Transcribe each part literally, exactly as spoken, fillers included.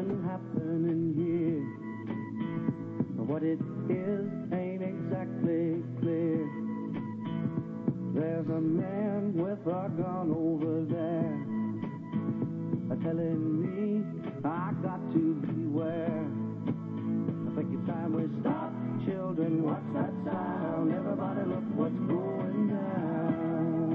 something happening here. What it is ain't exactly clear. There's a man with a gun over there, telling me I got to beware. I think it's time we stop, children. What's that sound? Everybody look what's going down.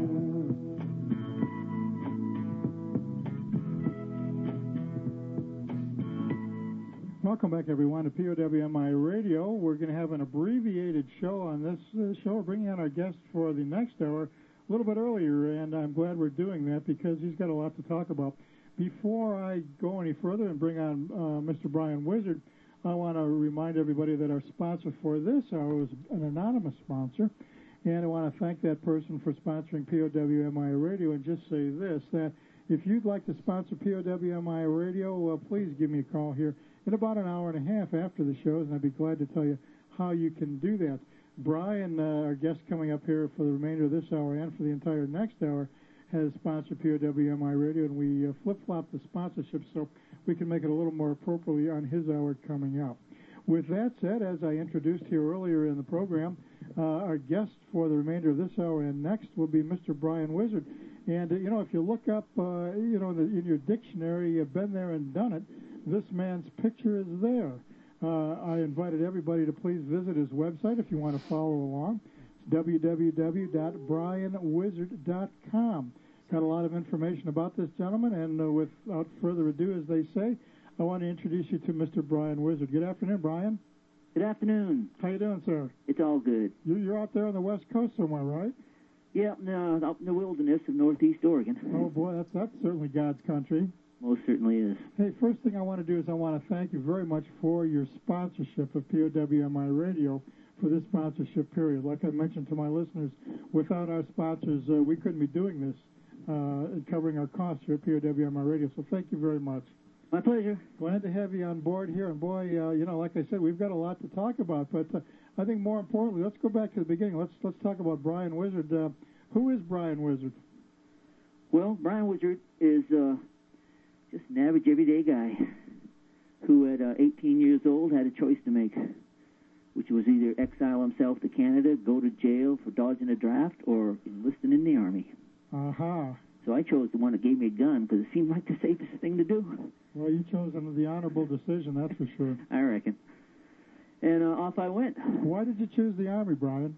Welcome back, everyone, to P O W M I Radio. We're going to have an abbreviated show on this uh, show. We're bringing on our guest for the next hour a little bit earlier, and I'm glad we're doing that because he's got a lot to talk about. Before I go any further and bring on uh, Mister Brian Wizard, I want to remind everybody that our sponsor for this hour is an anonymous sponsor, and I want to thank that person for sponsoring P O W M I Radio and just say this, that if you'd like to sponsor P O W M I Radio, well, please give me a call here in about an hour and a half after the shows, and I'd be glad to tell you how you can do that. Brian, uh, our guest coming up here for the remainder of this hour and for the entire next hour, has sponsored P O W M I Radio, and we uh, flip-flop the sponsorship so we can make it a little more appropriately on his hour coming up. With that said, as I introduced here earlier in the program, uh, our guest for the remainder of this hour and next will be Mister Brian Wizard. And, uh, you know, if you look up, uh, you know, in, the, in your dictionary, you've been there and done it, this man's picture is there. Uh, I invited everybody to please visit his website if you want to follow along. It's w w w dot brian wizard dot com. Got a lot of information about this gentleman, and uh, without further ado, as they say, I want to introduce you to Mister Brian Wizard. Good afternoon, Brian. Good afternoon. How you doing, sir? It's all good. You, you're out there on the West Coast somewhere, right? Yeah, no, out in the wilderness of Northeast Oregon. Oh, boy, that's, that's certainly God's country. Most certainly is. Hey, first thing I want to do is I want to thank you very much for your sponsorship of P O W M I Radio for this sponsorship period. Like I mentioned to my listeners, without our sponsors, uh, we couldn't be doing this, uh, covering our costs here at P O W M I Radio. So thank you very much. My pleasure. Glad to have you on board here. And, boy, uh, you know, like I said, we've got a lot to talk about. But uh, I think more importantly, let's go back to the beginning. Let's let's talk about Brian Wizard. Uh, who is Brian Wizard? Well, Brian Wizard is uh, just an average, everyday guy who at uh, eighteen years old had a choice to make, which was either exile himself to Canada, go to jail for dodging a draft, or enlisting in the Army. Uh-huh. So I chose the one that gave me a gun because it seemed like the safest thing to do. Well, you chose the honorable decision, that's for sure. I reckon. And uh, off I went. Why did you choose the Army, Brian?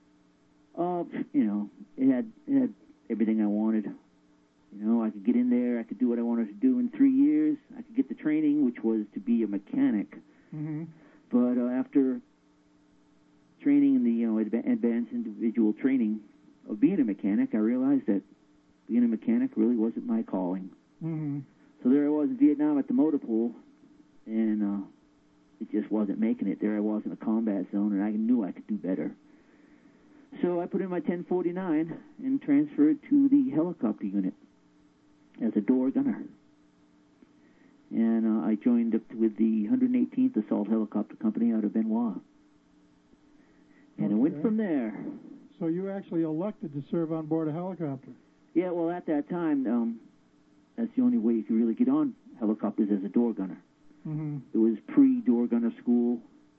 Uh, you know, it had, it had everything I wanted. You know, I could get in there, I could do what I wanted to do in three years. I could get the training, which was to be a mechanic. Mm-hmm. But uh, after training in the, you know, adva- advanced individual training of being a mechanic, I realized that being a mechanic really wasn't my calling. Mm-hmm. So there I was in Vietnam at the motor pool, and uh, it just wasn't making it. There I was in a combat zone, and I knew I could do better. So I put in my ten forty-nine and transferred to the helicopter unit as a door gunner. And uh, I joined up with the one hundred eighteenth Assault Helicopter Company out of Benoit. And okay. I went from there. So you actually elected to serve on board a helicopter? Yeah, well, at that time, um, that's the only way you could really get on helicopters as a door gunner. Mm-hmm. It was pre-door gunner school,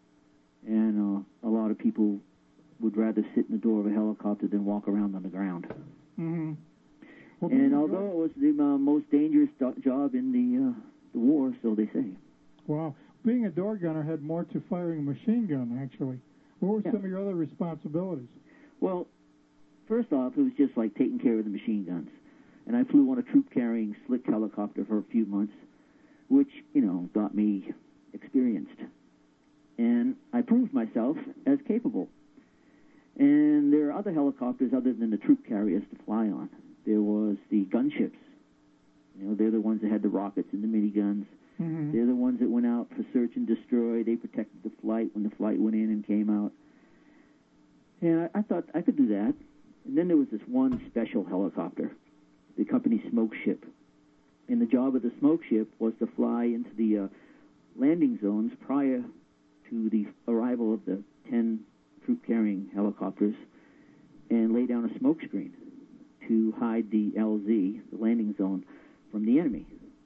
and uh, a lot of people would rather sit in the door of a helicopter than walk around on the ground. Mm-hmm. Well, and although it was the uh, most dangerous do- job in the, uh, the war, so they say. Wow. Being a door gunner had more to firing a machine gun, actually. What were Yeah. some of your other responsibilities? Well, first off, it was just like taking care of the machine guns. And I flew on a troop-carrying slick helicopter for a few months, which, you know, got me experienced. And I proved myself as capable. And there are other helicopters other than the troop carriers to fly on. There was the gunships. You know, they're the ones that had the rockets and the miniguns. Mm-hmm. They're the ones that went out for search and destroy. They protected the flight when the flight went in and came out. And I, I thought I could do that. And then there was this one special helicopter, the company smoke ship. And the job of the smoke ship was to fly into the uh, landing zones prior to the arrival of the ten troop-carrying helicopters and lay down a smoke screen to hide the L Z, the landing zone, from the enemy.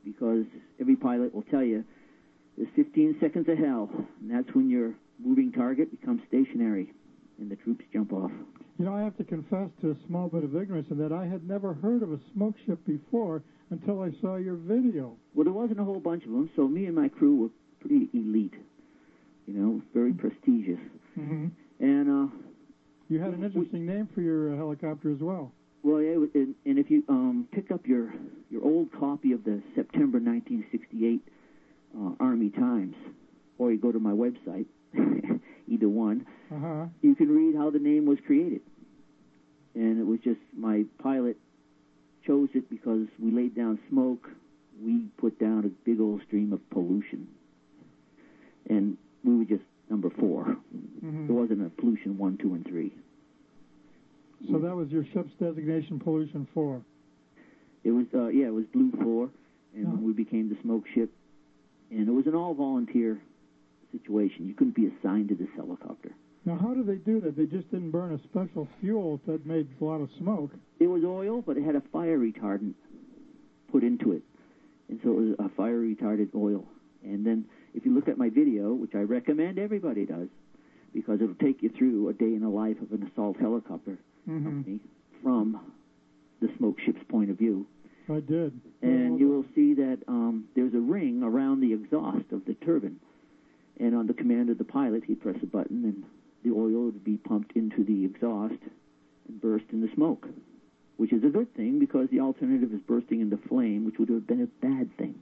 because every pilot will tell you there's fifteen seconds of hell, and that's when your moving target becomes stationary and the troops jump off. You know, I have to confess to a small bit of ignorance in that I had never heard of a smoke ship before until I saw your video. Well, there wasn't a whole bunch of them, so me and my crew were pretty elite, you know, very prestigious. Mm-hmm. And uh, you had an interesting we, name for your uh, helicopter as well. Well, yeah, and, and if you um, pick up your, your old copy of the September nineteen sixty-eight uh, Army Times, or you go to my website, either one, uh-huh. you can read how the name was created. And it was just my pilot chose it because we laid down smoke, we put down a big old stream of pollution. And we were just number four. Mm-hmm. There wasn't a pollution one, two, and three. So that was your ship's designation, pollution four. It was, uh, yeah, it was blue four, and oh. we became the smoke ship. And it was an all-volunteer situation. You couldn't be assigned to this helicopter. Now, how did they do that? They just didn't burn a special fuel that made a lot of smoke. It was oil, but it had a fire retardant put into it. And so it was a fire retardant oil. And then if you look at my video, which I recommend everybody does, because it'll take you through a day in the life of an assault helicopter mm-hmm. company from the smoke ship's point of view. I did. And you will see that um, there's a ring around the exhaust of the turbine. And on the command of the pilot, he'd press a button, and the oil would be pumped into the exhaust and burst into smoke, which is a good thing because the alternative is bursting into flame, which would have been a bad thing.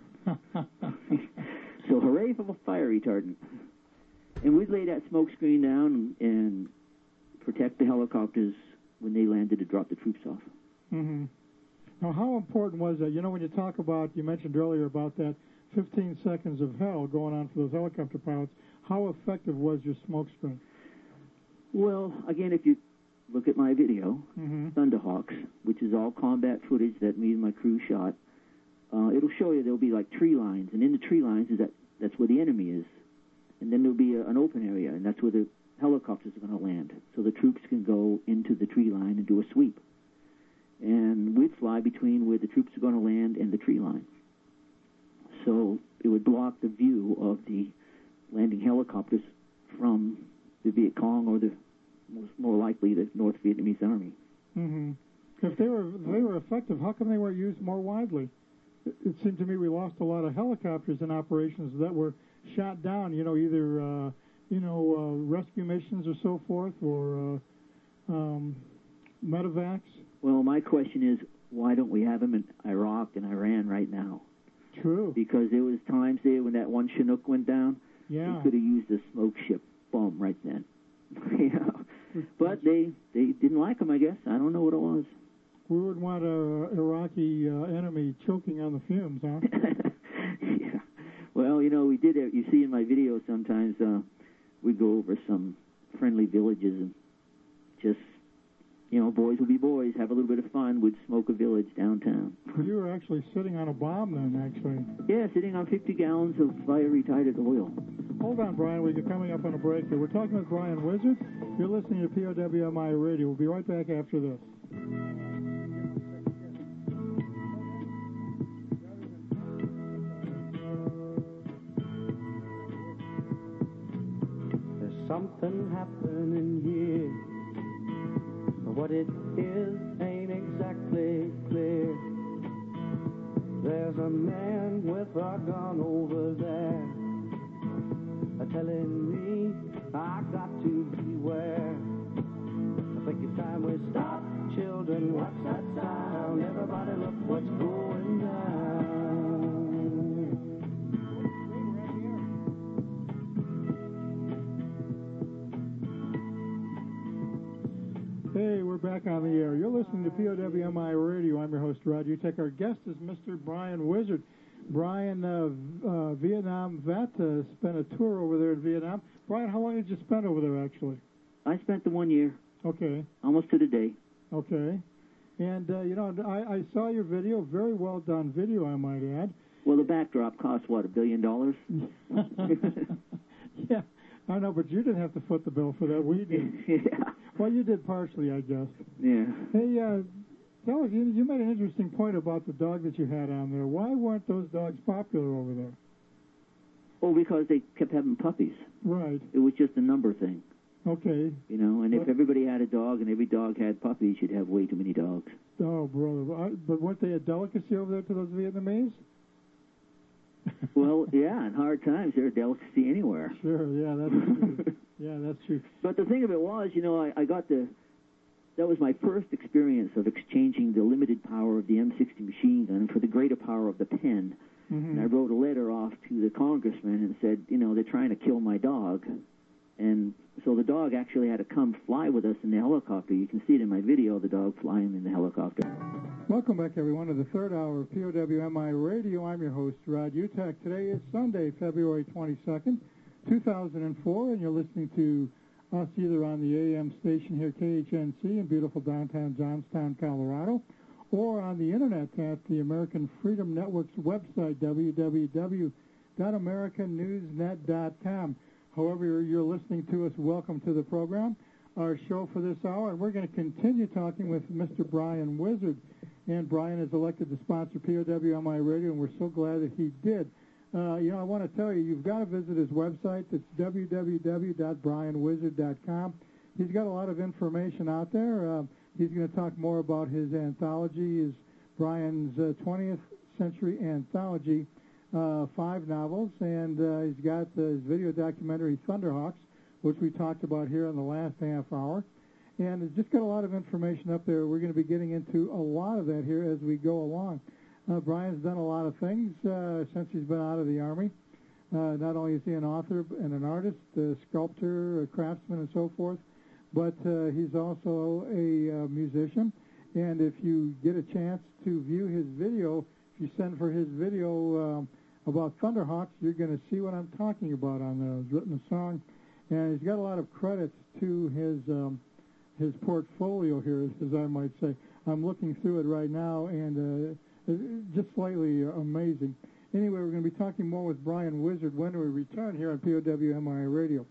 So hooray for the fire retardant. And we'd lay that smoke screen down and, and protect the helicopters when they landed to drop the troops off. Mm-hmm. Now, how important was that? You know, when you talk about, you mentioned earlier about that fifteen seconds of hell going on for those helicopter pilots, how effective was your smoke screen? Well, again, if you look at my video, mm-hmm. Thunderhawks, which is all combat footage that me and my crew shot, uh, it'll show you there'll be like tree lines, and in the tree lines is that that's where the enemy is. And then there'll be a, an open area, and that's where the helicopters are going to land. So the troops can go into the tree line and do a sweep. And we'd fly between where the troops are going to land and the tree line. So it would block the view of the landing helicopters from the Viet Cong or the most more likely the North Vietnamese Army. Mm-hmm. If they were if they were effective, how come they weren't used more widely? It, it seemed to me we lost a lot of helicopters in operations that were shot down. You know, either uh, you know uh, rescue missions or so forth, or uh, um, medevacs. Well, my question is, why don't we have them in Iraq and Iran right now? True. Because there was times there when that one Chinook went down, yeah. they could have used a smoke ship bomb right then. You know? But they, they didn't like them, I guess. I don't know what it was. We wouldn't want an Iraqi uh, enemy choking on the fumes, huh? Yeah. Well, you know, we did it. You see in my videos sometimes uh, we go over some friendly villages and just, you know, boys will be boys, have a little bit of fun, we'd smoke a village downtown. You were actually sitting on a bomb then, actually. Yeah, sitting on fifty gallons of fire-retardant oil. Hold on, Brian. We're coming up on a break here. We're talking with Brian Wizard. You're listening to P O W M I Radio. We'll be right back after this. There's something happening here. What it is ain't exactly clear. There's a man with a gun over there, telling me I got to beware. I think it's time we stop, children. What's that sound? Everybody look what's going down. Hey, we're back on the air. You're listening to P O W M I Radio. I'm your host, Roger Tech. Our guest is Mister Brian Wizard. Brian, uh, uh, Vietnam vet, uh, spent a tour over there in Vietnam. Brian, how long did you spend over there, actually? I spent the one year. Okay. Almost to the day. Okay. And, uh, you know, I, I saw your video. Very well done video, I might add. Well, the backdrop cost, what, a billion dollars? Yeah, I know, but you didn't have to foot the bill for that. We did. Yeah. Well, you did partially, I guess. Yeah. Hey, uh, Tell us, you, you made an interesting point about the dog that you had on there. Why weren't those dogs popular over there? Oh, because they kept having puppies. Right. It was just a number thing. Okay. You know, and but, if everybody had a dog and every dog had puppies, you'd have way too many dogs. Oh, brother. But weren't they a delicacy over there to those Vietnamese? Well, yeah, in hard times, they're a delicacy anywhere. Sure, yeah, that's true. Yeah, that's true. But the thing of it was, you know, I, I got the, that was my first experience of exchanging the limited power of the M sixty machine gun for the greater power of the pen. Mm-hmm. And I wrote a letter off to the congressman and said, you know, they're trying to kill my dog. And so the dog actually had to come fly with us in the helicopter. You can see it in my video, the dog flying in the helicopter. Welcome back, everyone, to the third hour of P O W M I Radio. I'm your host, Rod Utak. Today is Sunday, February twenty-second, two thousand four, and you're listening to us either on the A M station here, K H N C, in beautiful downtown Johnstown, Colorado, or on the Internet at the American Freedom Network's website, w w w dot american news net dot com. However you're listening to us, welcome to the program, our show for this hour, and we're going to continue talking with Mister Brian Wizard. And Brian is elected to sponsor P O W M I Radio, and we're so glad that he did. Uh, you know, I want to tell you, you've got to visit his website. It's w w w dot brian wizard dot com. He's got a lot of information out there. Uh, he's going to talk more about his anthology, his Brian's uh, twentieth Century Anthology, uh, five novels, and uh, he's got uh, his video documentary, Thunderhawks, which we talked about here in the last half hour. And it's just got a lot of information up there. We're going to be getting into a lot of that here as we go along. Uh, Brian's done a lot of things uh, since he's been out of the Army. Uh, not only is he an author and an artist, a sculptor, a craftsman, and so forth, but uh, he's also a uh, musician. And if you get a chance to view his video, if you send for his video um, about Thunderhawks, you're going to see what I'm talking about on there. He's written a song, and he's got a lot of credits to his um, his portfolio here, as I might say. I'm looking through it right now, and uh, just slightly amazing. Anyway, we're going to be talking more with Brian Wizard when we return here on P O W M I Radio.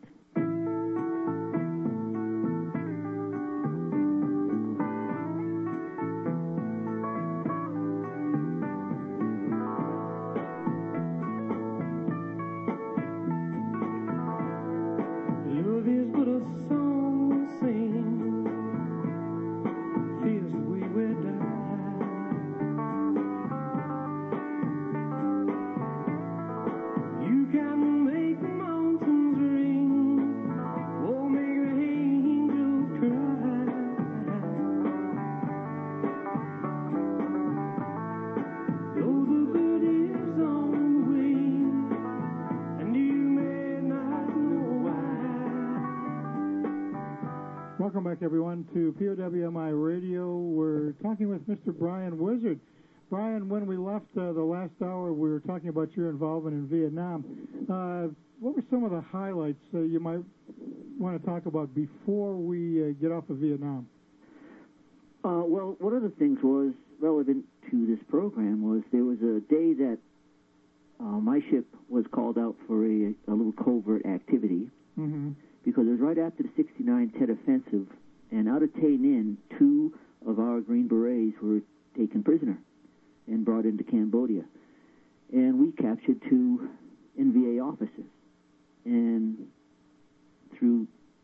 Welcome back, everyone, to P O W M I Radio. We're talking with Mister Brian Wizard. Brian, when we left uh, the last hour, we were talking about your involvement in Vietnam. Uh, what were some of the highlights uh, you might want to talk about before we uh, get off of Vietnam? Uh, well, one of the things was relevant to this program was there was a day that uh, my ship was called out for a, a little covert activity. Mm-hmm. Because it was right after the sixty-nine Tet Offensive, and out of Tay Ninh, two of our Green Berets were taken prisoner and brought into Cambodia. And we captured two N V A officers. And through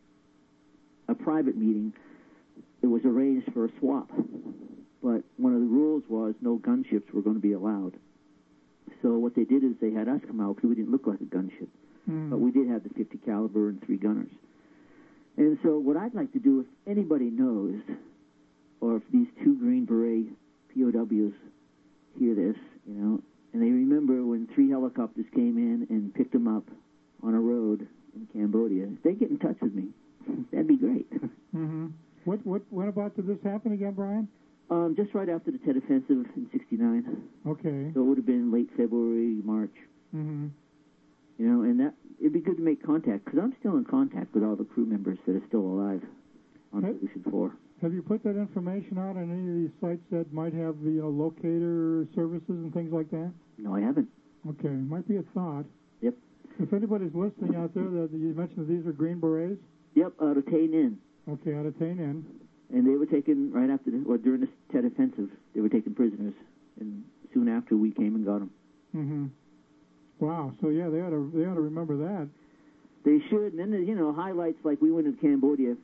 a private meeting, it was arranged for a swap. But one of the rules was no gunships were going to be allowed. So what they did is they had us come out because we didn't look like a gunship. Mm. But we did have the fifty caliber and three gunners. And so what I'd like to do, if anybody knows, or if these two Green Beret P O Ws hear this, you know, and they remember when three helicopters came in and picked them up on a road in Cambodia, if they get in touch with me, that'd be great. Mm-hmm. What what when about did this happen again, Brian? Um, just right after the Tet Offensive in sixty-nine. Okay. So it would have been late February, March. Mm-hmm. You know, and that it'd be good to make contact, because I'm still in contact with all the crew members that are still alive on have, Solution four. Have you put that information out on any of these sites that might have the you know, locator services and things like that? No, I haven't. Okay, might be a thought. Yep. If anybody's listening out there, that you mentioned that these are Green Berets? Yep, out of Tay Ninh. Okay, out of Tay Ninh. And they were taken right after, the, or during the Tet Offensive, they were taken prisoners. And soon after, we came and got them. Mm-hmm. Wow. So, yeah, they ought to, they ought to remember that. They should. And then, there's, you know, highlights like we went to Cambodia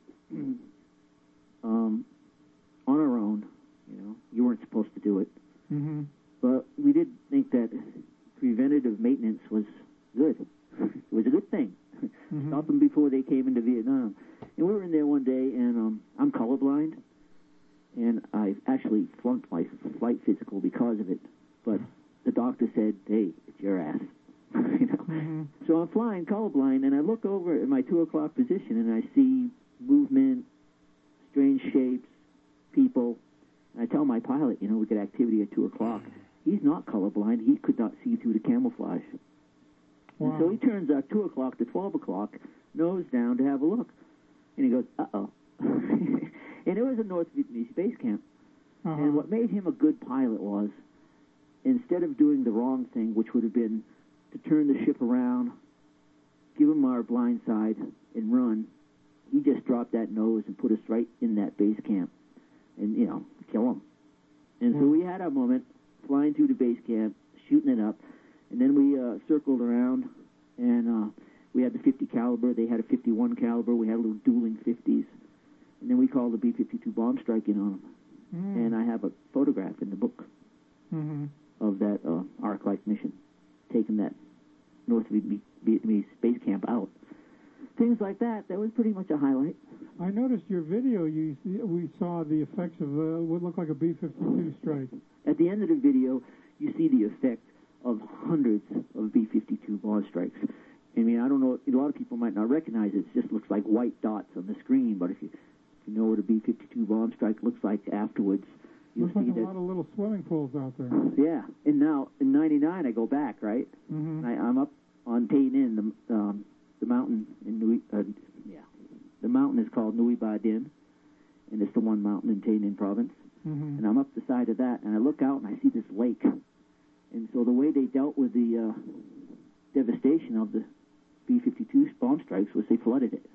um, on our own. You know, you weren't supposed to do it. Mm-hmm. But we did think that preventative maintenance was good. It was a good thing. Mm-hmm. Stop them before they came into Vietnam. And we were in there one day, and um, I'm colorblind, and I actually flunked my flight physical because of it. But the doctor said, hey, it's your ass. you know? Mm-hmm. So I'm flying colorblind, and I look over at my two o'clock position, and I see movement, strange shapes, people. And I tell my pilot, you know, we get activity at two o'clock. He's not colorblind. He could not see through the camouflage. Wow. And so he turns out two o'clock to twelve o'clock, nose down to have a look. And he goes, uh-oh. And it was a North Vietnamese base camp. Uh-huh. And what made him a good pilot was, instead of doing the wrong thing, which would have been to turn the ship around, give him our blind side, and run, he just dropped that nose and put us right in that base camp and, you know, kill him. And so we had our moment, flying through the base camp, shooting it up, and then we uh, circled around, and uh, we had the fifty caliber. They had a fifty-one caliber. We had a little dueling fifties. And then we called the B fifty-two bomb strike in on them. Mm. And I have a photograph in the book Mm-hmm. of that uh, Arc-Light mission, taking that North Vietnamese base camp out. Things like that. That was pretty much a highlight. I noticed your video. You we saw the effects of uh, what looked like a B fifty-two strike. At the end of the video, you see the effect of hundreds of B fifty-two bomb strikes. I mean, I don't know, a lot of people might not recognize it. It just looks like white dots on the screen, but if you, if you know what a B fifty-two bomb strike looks like afterwards, you'll Looks like see a that. lot of little swimming pools out there. Yeah, and now, in ninety-nine, I go back, right? Mm-hmm. And I, I'm up on Tay Ninh, the, um, the mountain in Nui, uh, yeah, the mountain is called Nui Ba Din, and it's the one mountain in Tay Ninh province. Mm-hmm. And I'm up the side of that, and I look out and I see this lake. And so the way they dealt with the uh, devastation of the B fifty-two bomb strikes was they flooded it.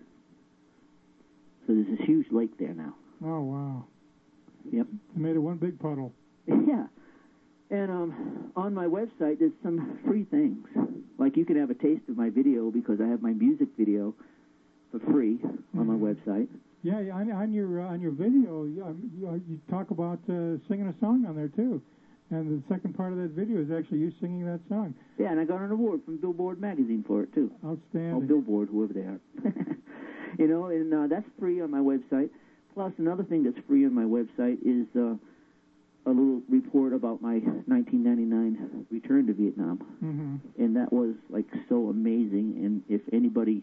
So there's this huge lake there now. Oh, wow. Yep. They made it one big puddle. Yeah. And um, on my website, there's some free things. Like you can have a taste of my video because I have my music video for free on my Mhm. website. Yeah, yeah, on, on your uh, on your video, you, um, you, uh, you talk about uh, singing a song on there too, and the second part of that video is actually you singing that song. Yeah, and I got an award from Billboard magazine for it too. Outstanding. Oh, Billboard, whoever they are. You know, and uh, that's free on my website. Plus, another thing that's free on my website is uh, a little report about my nineteen ninety-nine return to Vietnam. Mm-hmm. And that was, like, so amazing. And if anybody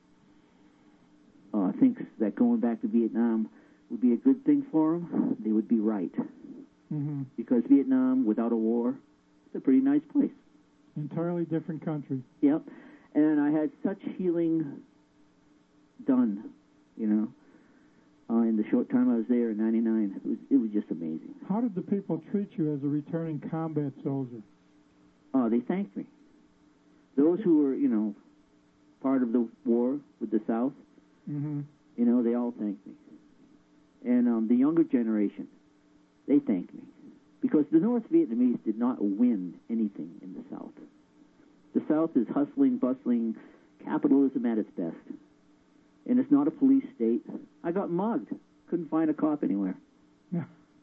uh, thinks that going back to Vietnam would be a good thing for them, they would be right. Mm-hmm. Because Vietnam, without a war, it's a pretty nice place. Entirely different country. Yep. And I had such healing done, you know, uh, in the short time I was there in ninety-nine. It was, it was just amazing. How did the people treat you as a returning combat soldier? Oh, they thanked me. Those who were, you know, part of the war with the South, Mm-hmm. you know, they all thanked me. And um, the younger generation, they thanked me. Because the North Vietnamese did not win anything in the South. The South is hustling, bustling, capitalism at its best. And it's not a police state. I got mugged. Couldn't find a cop anywhere. Yeah.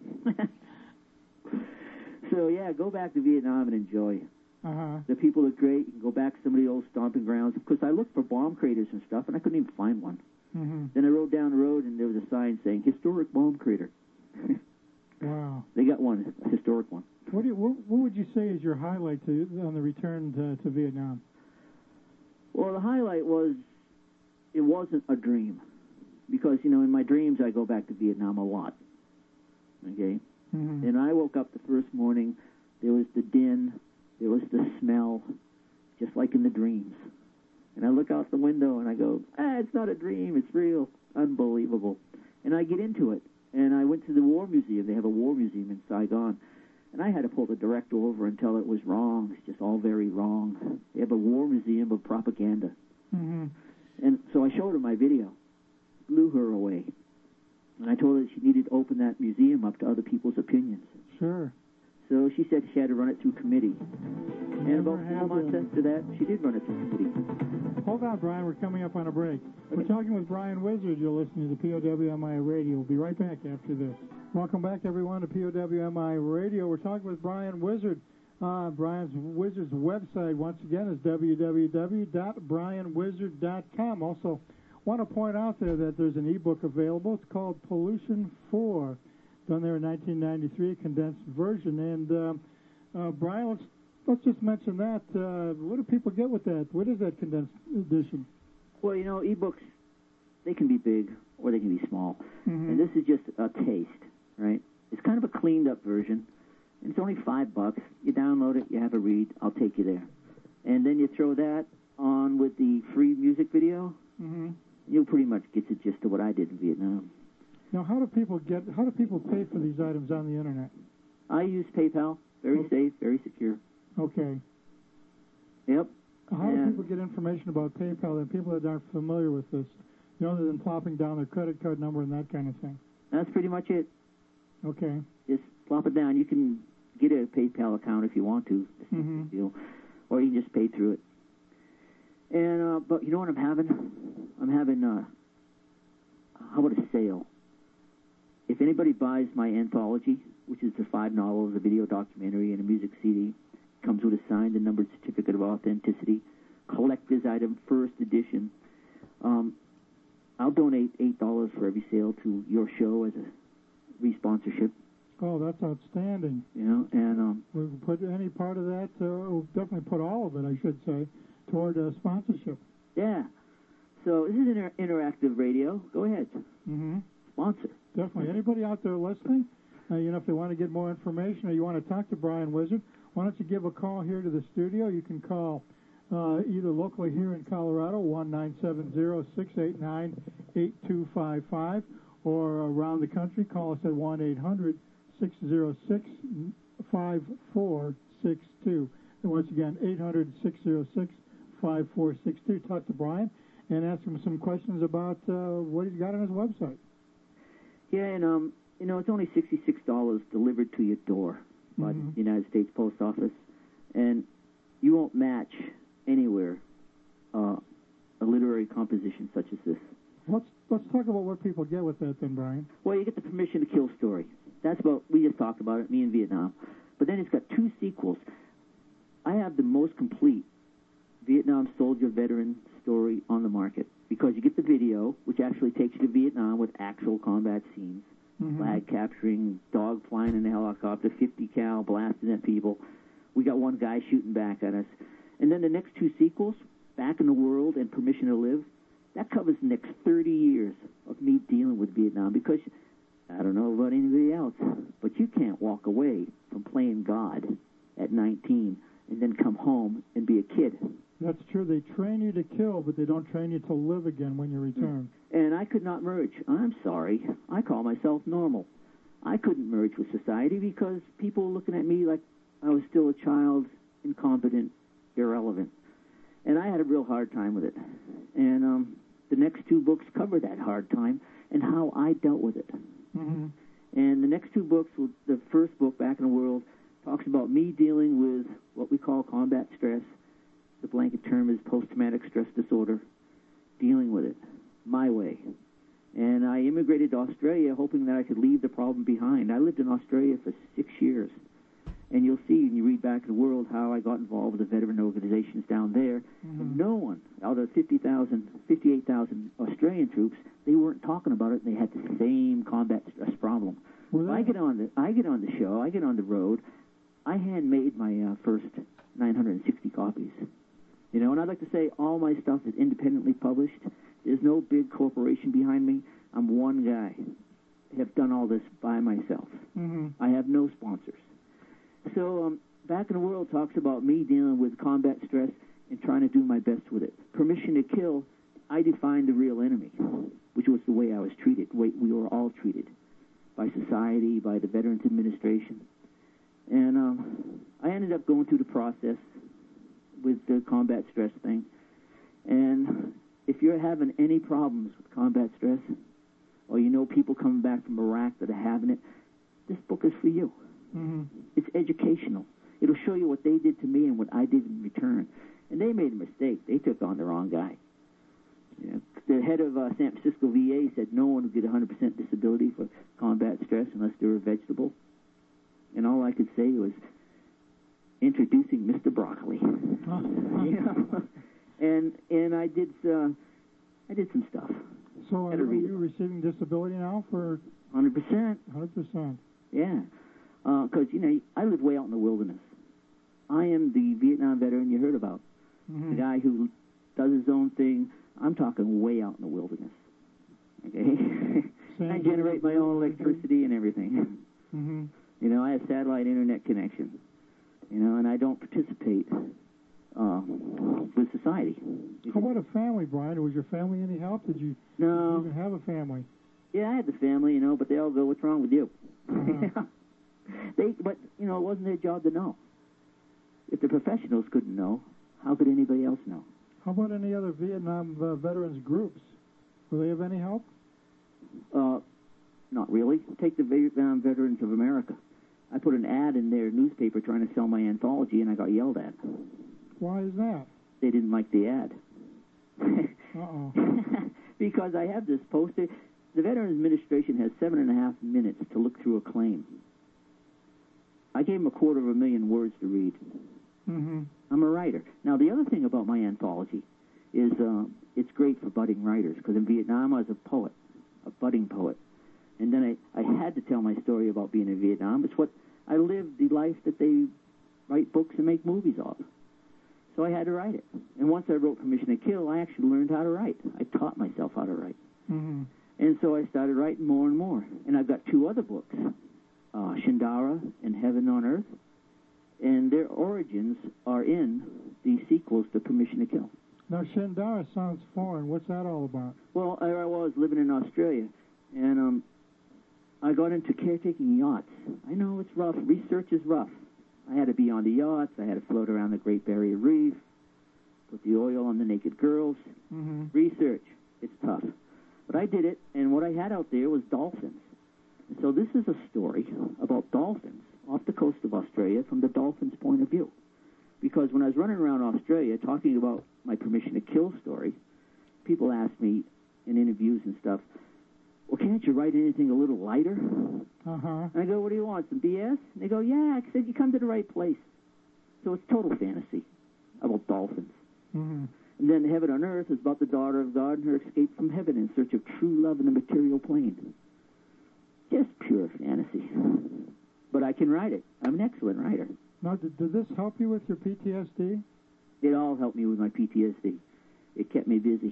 So, yeah, go back to Vietnam and enjoy. Uh-huh. The people are great. You can go back to some of the old stomping grounds. Because I looked for bomb craters and stuff, and I couldn't even find one. Mm-hmm. Then I rode down the road, and there was a sign saying, Historic Bomb Crater. Wow. They got one, a historic one. What, do you, what, what would you say is your highlight to, on the return to, to Vietnam? Well, the highlight was it wasn't a dream. Because, you know, in my dreams, I go back to Vietnam a lot. Okay? Mm-hmm. And I woke up the first morning, there was the din, there was the smell, just like in the dreams. And I look out the window and I go, ah, it's not a dream, it's real. Unbelievable. And I get into it. And I went to the War Museum. They have a War Museum in Saigon. And I had to pull the director over and tell it was wrong. It's just all very wrong. They have a War Museum of propaganda. Mm-hmm. And so I showed her my video. Blew her away. And I told her she needed to open that museum up to other people's opinions. Sure. So she said she had to run it through committee. And Never about four months happened. after that, she did run it through committee. Hold on, Brian. We're coming up on a break. We're Okay. talking with Brian Wizard. You're listening to P O W M I Radio. We'll be right back after this. Welcome back, everyone, to P O W M I Radio. We're talking with Brian Wizard. Uh, Brian's Wizard's website, once again, is w w w dot brian wizard dot com. Also, want to point out there that there's an ebook available. It's called Pollution four, done there in nineteen ninety-three, a condensed version. And um, uh, Brian, let's let's just mention that. Uh, what do people get with that? What is that condensed edition? Well, you know, ebooks, they can be big or they can be small. Mhm. And this is just a taste, right? It's kind of a cleaned-up version. It's only five bucks. You download it, you have a read. I'll take you there. And then you throw that on with the free music video. Mm-hmm. You'll pretty much get the gist of what I did in Vietnam. Now, how do people get? How do people pay for these items on the internet? I use PayPal. Very Oh. safe, very secure. Okay. Yep. How do And- people get information about PayPal and people that aren't familiar with this, you know, other than plopping down their credit card number and that kind of thing? That's pretty much it. Okay. Just plop it down. You can get a PayPal account if you want to. It's no Mhm. big deal. Or you can just pay through it. And uh, but you know what I'm having? I'm having uh, how about a sale? If anybody buys my anthology, which is the five novels, a video documentary, and a music C D, comes with a signed and numbered certificate of authenticity, collector's item, first edition. Um, I'll donate eight dollars for every sale to your show as a re-sponsorship. Oh, that's outstanding. You know, and um, We can put any part of that, uh, we'll definitely put all of it, I should say, toward uh, sponsorship. yeah. So this is inter- interactive radio. Go ahead, Mm-hmm. sponsor. Definitely. Anybody out there listening, uh, you know, if they want to get more information or you want to talk to Brian Wizard, why don't you give a call here to the studio? You can call uh, either locally here in Colorado, one nine seven zero, six eight nine, eight two five five, or around the country, call us at one eight hundred, six zero six, five four six two. And once again, eight hundred, six zero six, five four six two. Talk to Brian and ask him some questions about uh, what he's got on his website. Yeah, and um, you know, it's only sixty-six dollars delivered to your door by Mhm. the United States Post Office, and you won't match anywhere uh, a literary composition such as this. Let's let's talk about what people get with that then, Brian. Well, you get the Permission to Kill story. That's about, we just talked about it, me in Vietnam. But then it's got two sequels. I have the most complete Vietnam soldier veteran story on the market because you get the video, which actually takes you to Vietnam with actual combat scenes. Mhm. Flag capturing, dog flying in a helicopter, fifty cal blasting at people. We got one guy shooting back at us. And then the next two sequels, Back in the World and Permission to Live, that covers the next thirty years of me dealing with Vietnam because I don't know about anybody else, but you can't walk away from playing God at nineteen and then come home and be a kid. That's true. They train you to kill, but they don't train you to live again when you return. And I could not merge. I'm sorry. I call myself normal. I couldn't merge with society because people were looking at me like I was still a child, incompetent, irrelevant. And I had a real hard time with it. And um, the next two books cover that hard time and how I dealt with it. Mm-hmm. And the next two books, the first book, Back in the World, talks about me dealing with what we call combat stress. The blanket term is post-traumatic stress disorder, dealing with it my way. And I immigrated to Australia hoping that I could leave the problem behind. I lived in Australia for six years. And you'll see when you read Back in the World how I got involved with the veteran organizations down there. Mhm. And no one, out of fifty thousand, fifty-eight thousand Australian troops, they weren't talking about it, and they had the same combat stress problem. Were I they? get on the I get on the show, I get on the road. I handmade my uh, first nine hundred sixty copies. You know, and I'd like to say all my stuff is independently published. There's no big corporation behind me. I'm one guy. I have done all this by myself. Mm-hmm. I have no sponsors. So um, Back in the World talks about me dealing with combat stress and trying to do my best with it. Permission to Kill, I defined the real enemy, which was the way I was treated, the way we were all treated by society, by the Veterans Administration. And um, I ended up going through the process with the combat stress thing. And if you're having any problems with combat stress, or you know people coming back from Iraq that are having it, this book is for you. Mm-hmm. It's educational. It'll show you what they did to me and what I did in return. And they made a mistake. They took on the wrong guy. You know, the head of uh, San Francisco V A said no one would get one hundred percent disability for combat stress unless they were a vegetable. And all I could say was, introducing Mister Broccoli. Uh-huh. You know? and and I did uh, I did some stuff. So Had are to read you it. receiving disability now for one hundred percent. one hundred percent? Yeah. Because, uh, you know, I live way out in the wilderness. I am the Vietnam veteran you heard about. Mm-hmm. The guy who does his own thing. I'm talking way out in the wilderness. Okay? I generate my own electricity and everything. Mm-hmm. You know, I have satellite internet connection. You know, and I don't participate uh, with society. How about a family, Brian? Was your family any help? Did you, No. did you even have a family? Yeah, I had the family, you know, but they all go, what's wrong with you? Uh-huh. they, but, you know, it wasn't their job to know. If the professionals couldn't know, how could anybody else know? How about any other Vietnam uh, veterans groups? Will they have any help? Uh, not really. Take the Vietnam Veterans of America. I put an ad in their newspaper trying to sell my anthology, and I got yelled at. Why is that? They didn't like the ad. Uh-oh. Because I have this poster. The Veterans Administration has seven and a half minutes to look through a claim. I gave them a quarter of a million words to read. Mm-hmm. I'm a writer. Now, the other thing about my anthology is uh, it's great for budding writers, because in Vietnam I was a poet, a budding poet. And then I, I had to tell my story about being in Vietnam. It's what I lived, the life that they write books and make movies of. So I had to write it. And once I wrote Permission to Kill, I actually learned how to write. I taught myself how to write. Mm-hmm. And so I started writing more and more. And I've got two other books, uh, Shindara and Heaven on Earth. And their origins are in the sequels to Permission to Kill. Now, Shindara sounds foreign. What's that all about? Well, I, I was living in Australia, and um, I got into caretaking yachts. I know it's rough. Research is rough. I had to be on the yachts. I had to float around the Great Barrier Reef, put the oil on the naked girls. Mm-hmm. Research. It's tough. But I did it, and what I had out there was dolphins. And so this is a story about dolphins off the coast of Australia from the dolphins' point of view. Because when I was running around Australia talking about my Permission to Kill story, people asked me in interviews and stuff, well, can't you write anything a little lighter? Uh-huh. And I go, what do you want, some B S? And they go, yeah. I said, you come to the right place. So it's total fantasy about dolphins. Mm-hmm. And then Heaven on Earth is about the daughter of God and her escape from heaven in search of true love in the material plane. Just pure fantasy. But I can write it. I'm an excellent writer. Now, did, did this help you with your P T S D? It all helped me with my P T S D. It kept me busy.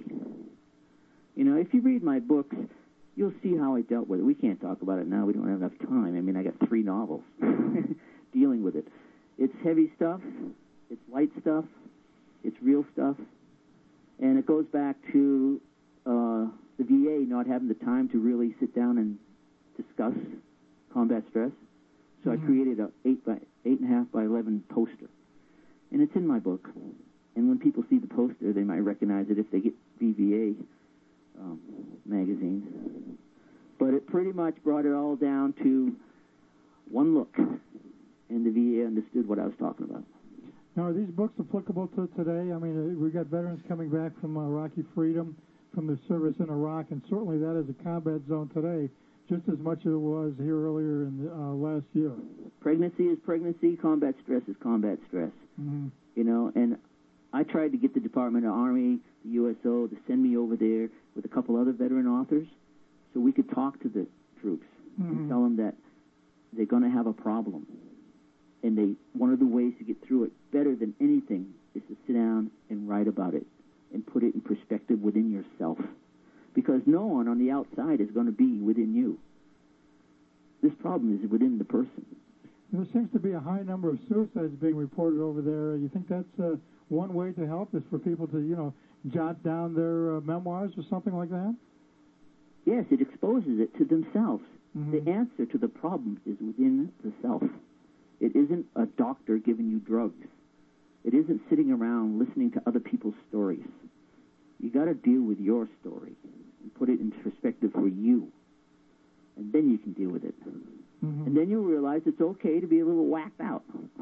You know, if you read my books, you'll see how I dealt with it. We can't talk about it now. We don't have enough time. I mean, I got three novels dealing with it. It's heavy stuff. It's light stuff. It's real stuff. And it goes back to uh, the V A not having the time to really sit down and discuss combat stress. So Mm-hmm. I created a eight by eight and a half by eleven poster, and it's in my book. And when people see the poster, they might recognize it if they get V V A um, magazine. But it pretty much brought it all down to one look, and the V A understood what I was talking about. Now, are these books applicable to today? I mean, uh, we got veterans coming back from uh, Iraqi freedom, from the service in Iraq, and certainly that is a combat zone today, just as much as it was here earlier in the, uh, last year. Pregnancy is pregnancy. Combat stress is combat stress. Mm-hmm. You know, and I tried to get the Department of Army, the U S O, to send me over there with a couple other veteran authors so we could talk to the troops Mm-hmm. and tell them that they're going to have a problem. And they one of the ways to get through it better than anything is to sit down and write about it and put it in perspective within yourself. Because no one on the outside is going to be within you. This problem is within the person. There seems to be a high number of suicides being reported over there. You think that's uh, one way to help is for people to, you know, jot down their uh, memoirs or something like that? Yes, it exposes it to themselves. Mm-hmm. The answer to the problem is within the self. It isn't a doctor giving you drugs. It isn't sitting around listening to other people's stories. You got to deal with your story and put it in perspective for you. and then you can deal with it. Mm-hmm. And then you realize it's okay to be a little whacked out.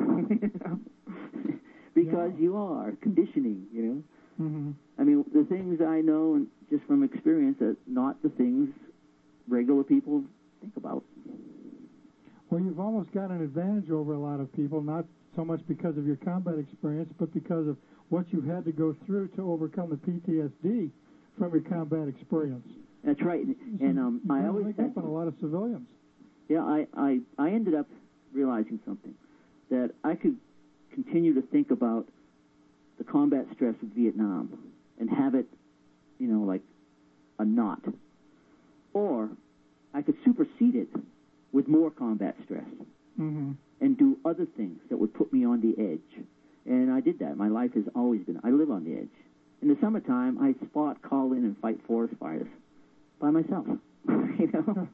Because yeah. you are. Conditioning, you know. Mm-hmm. I mean, the things I know, and just from experience, are not the things regular people think about. Well, you've almost got an advantage over a lot of people, not so much because of your combat experience, but because of what you had to go through to overcome the P T S D from your combat experience. That's right. And um, you I always make said, up on a lot of civilians. Yeah, I, I, I ended up realizing something, that I could continue to think about the combat stress of Vietnam and have it, you know, like a knot. Or I could supersede it with more combat stress mm-hmm. and do other things that would put me on the edge. And I did that. My life has always been, I live on the edge. In the summertime, I spot, call in, and fight forest fires by myself, you know?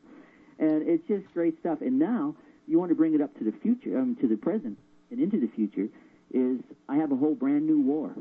And it's just great stuff. And now you want to bring it up to the future, um, to the present and into the future, is I have a whole brand new war,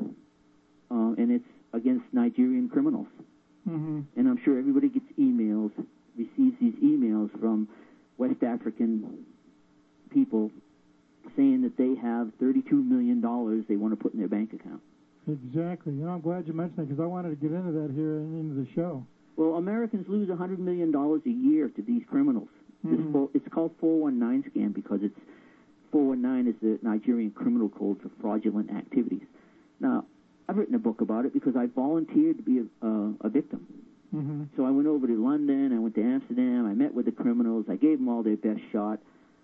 uh, and it's against Nigerian criminals. Mm-hmm. And I'm sure everybody gets emails, receives these emails from West African people saying that they have thirty-two million dollars they want to put in their bank account. Exactly. You know, I'm glad you mentioned that because I wanted to get into that here and into the show. Well, Americans lose one hundred million dollars a year to these criminals. Mm-hmm. This four, it's called four one nine scam because it's four one nine is the Nigerian criminal code for fraudulent activities. Now, I've written a book about it because I volunteered to be a, uh, a victim. Mm-hmm. So I went over to London, I went to Amsterdam, I met with the criminals, I gave them all their best shot,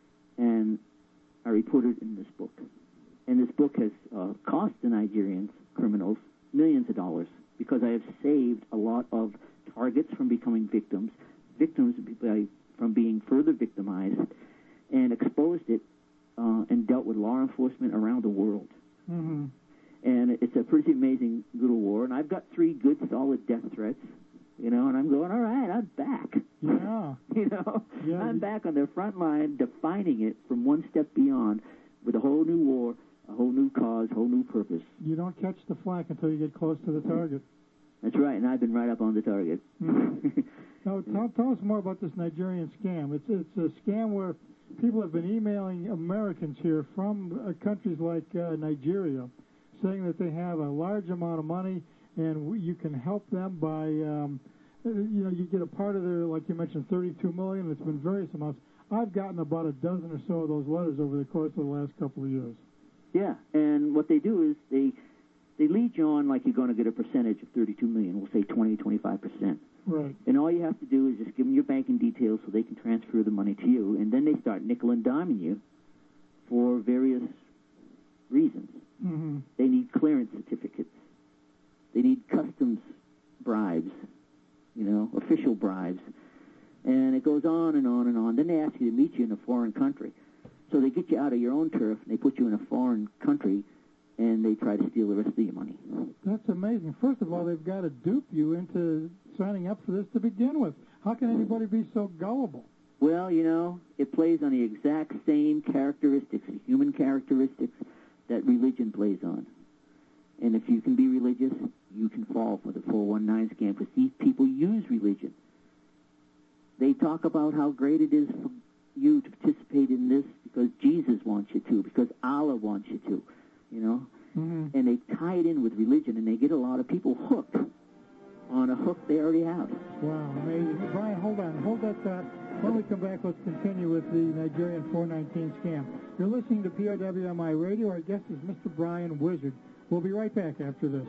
and I reported in this book. And this book has uh, cost the Nigerians, criminals, millions of dollars because I have saved a lot of targets from becoming victims, victims by, from being further victimized, and exposed it uh, and dealt with law enforcement around the world. Mm-hmm. And it's a pretty amazing little war. And I've got three good, solid death threats, you know, and I'm going, all right, I'm back. Yeah. you know, yeah, I'm you... back on the front line, defining it from one step beyond with a whole new war, a whole new cause, whole new purpose. You don't catch the flak until you get close to the target. That's right, and I've been right up on the target. Mm-hmm. Now, tell, tell us more about this Nigerian scam. It's it's a scam where people have been emailing Americans here from uh, countries like uh, Nigeria, saying that they have a large amount of money and we, you can help them by, um, you know, you get a part of their, like you mentioned, thirty-two million dollars. It's been various amounts. I've gotten about a dozen or so of those letters over the course of the last couple of years. Yeah, and what they do is they they lead you on like you're going to get a percentage of thirty-two million dollars. We'll say twenty, twenty-five percent. Right. And all you have to do is just give them your banking details so they can transfer the money to you, and then they start nickel and diming you for various reasons. Mm-hmm. They need clearance certificates. They need customs bribes, you know, official bribes. And it goes on and on and on. Then they ask you to meet you in a foreign country. So they get you out of your own turf, and they put you in a foreign country, and they try to steal the rest of your money. That's amazing. First of all, they've got to dupe you into signing up for this to begin with. How can anybody be so gullible? Well, you know, it plays on the exact same characteristics, human characteristics, that religion plays on. And if you can be religious, you can fall for the four one nine scam, because these people use religion. They talk about how great it is for you to participate in this because Jesus wants you to, because Allah wants you to, you know. Mm-hmm. And they tie it in with religion, and they get a lot of people hooked on a hook they already have. Wow, amazing. Brian, hold on. Hold that thought. When we come back, let's continue with the Nigerian four nineteen scam. You're listening to P O W M I Radio. Our guest is Mister Brian Wizard. We'll be right back after this.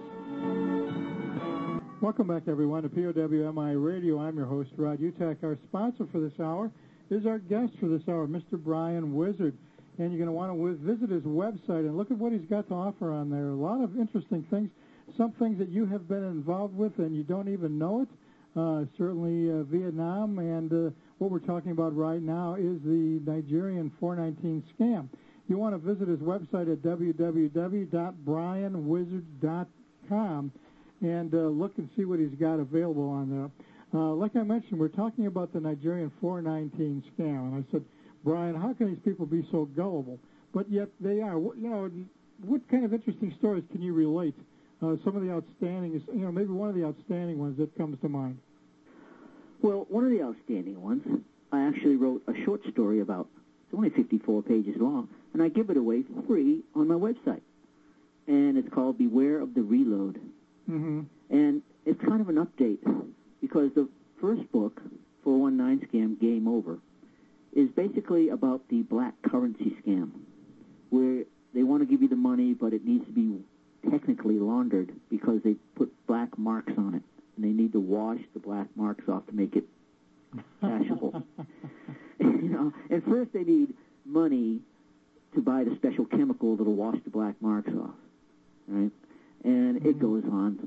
Welcome back, everyone, to P O W M I Radio. I'm your host, Rod Utak. Our sponsor for this hour is our guest for this hour, Mister Brian Wizard. And you're going to want to visit his website and look at what he's got to offer on there. A lot of interesting things, some things that you have been involved with and you don't even know it. Uh, certainly uh, Vietnam, and uh, what we're talking about right now is the Nigerian four nineteen scam. You want to visit his website at w w w dot brian wizard dot com and uh, look and see what he's got available on there. Uh, like I mentioned, we're talking about the Nigerian four nineteen scam, and I said, Brian, how can these people be so gullible? But yet they are. You know, what kind of interesting stories can you relate? Uh, some of the outstanding, you know, maybe one of the outstanding ones that comes to mind. Well, one of the outstanding ones I actually wrote a short story about, it's only fifty-four pages long, and I give it away for free on my website. And it's called Beware of the Reload. Mm-hmm. And it's kind of an update, because the first book, four one nine Scam, Game Over, is basically about the black currency scam, where they want to give you the money, but it needs to be technically laundered because they put black marks on it, and they need to wash the black marks off to make it cashable. You know, and first they need money to buy the special chemical that'll wash the black marks off, right? And mm-hmm. it goes on.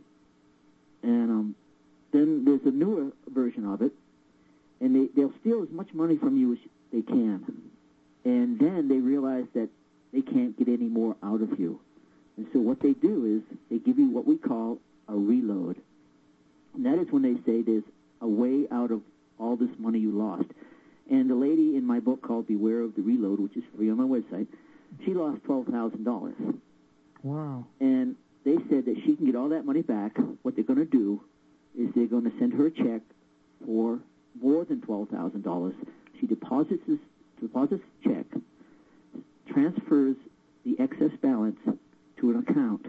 And um, then there's a newer version of it, and they, they'll steal as much money from you as they can. And then they realize that they can't get any more out of you. And so what they do is they give you what we call a reload. And that is when they say there's a way out of all this money you lost. And the lady in my book called Beware of the Reload, which is free on my website, she lost twelve thousand dollars. Wow. And they said that she can get all that money back. What they're going to do is they're going to send her a check for more than twelve thousand dollars. She deposits this, deposits the check, transfers the excess balance to an account,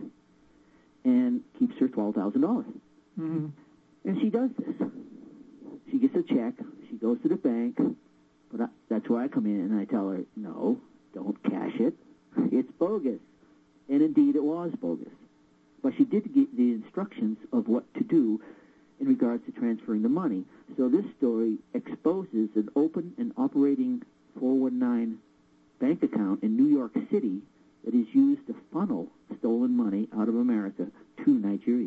and keeps her twelve thousand dollars. Mm-hmm. And she does this. She gets a check. She goes to the bank. But I, that's where I come in, and I tell her, no, don't cash it. It's bogus. And indeed, it was bogus. But she did get the instructions of what to do in regards to transferring the money. So this story exposes an open and operating four one nine bank account in New York City that is used to funnel stolen money out of America to Nigeria.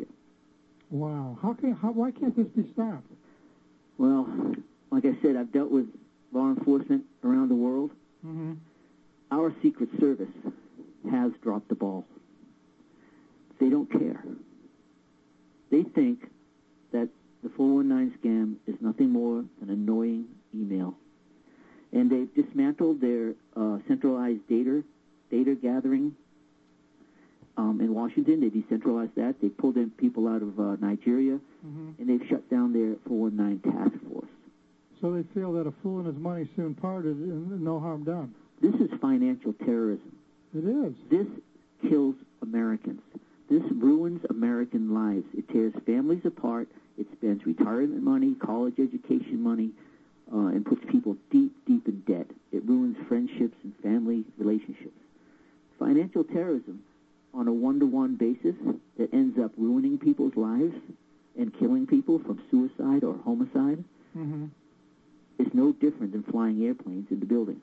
Wow. How can, how, why can't this be stopped? Well, like I said, I've dealt with law enforcement around the world. Mm-hmm. Our Secret Service has dropped the ball. They don't care. They think that the four one nine scam is nothing more than annoying email. And they've dismantled their uh, centralized data data gathering um, in Washington. They decentralized that. They pulled in people out of uh, Nigeria, mm-hmm. and they've shut down their four one nine task force. So they feel that a fool and his money soon parted and no harm done. This is financial terrorism. It is. This kills Americans. This ruins American lives. It tears families apart. It spends retirement money, college education money, uh, and puts people deep, deep in debt. It ruins friendships and family relationships. Financial terrorism on a one-to-one basis that ends up ruining people's lives and killing people from suicide or homicide mm-hmm. is no different than flying airplanes into buildings.